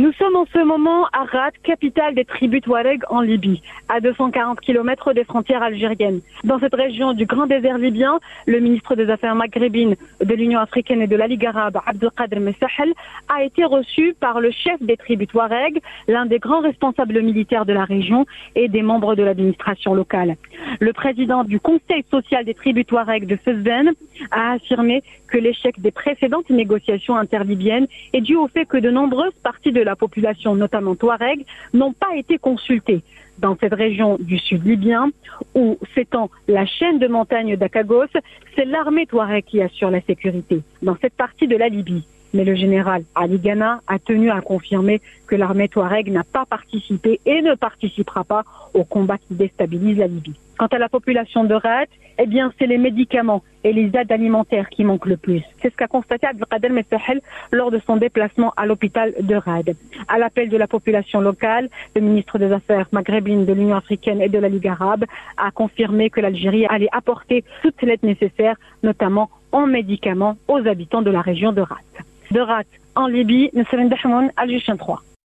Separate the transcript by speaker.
Speaker 1: Nous sommes en ce moment à Rat, capitale des tribus Touareg en Libye, à 240 km des frontières algériennes. Dans cette région du grand désert libyen, le ministre des Affaires maghrébines de l'Union africaine et de la Ligue arabe, Abdelkader Messahel, a été reçu par le chef des tribus Touareg, l'un des grands responsables militaires de la région et des membres de l'administration locale. Le président du Conseil social des tribus Touareg de Fezben a affirmé que l'échec des précédentes négociations interlibyennes est dû au fait que de nombreuses parties de la population, notamment Touareg, n'ont pas été consultées. Dans cette région du sud libyen, où s'étend la chaîne de montagnes d'Akagos, c'est l'armée Touareg qui assure la sécurité dans cette partie de la Libye. Mais le général Ali Ghana a tenu à confirmer que l'armée Touareg n'a pas participé et ne participera pas au combat qui déstabilise la Libye. Quant à la population de Rat, eh bien, c'est les médicaments et les aides alimentaires qui manquent le plus. C'est ce qu'a constaté Abdelkader Messahel lors de son déplacement à l'hôpital de Rad. À l'appel de la population locale, le ministre des Affaires maghrébines de l'Union africaine et de la Ligue arabe a confirmé que l'Algérie allait apporter toute l'aide nécessaire, notamment en médicaments, aux habitants de la région de Rat. De Rat, en Libye, nous sommes Dahmoun, Alger 3.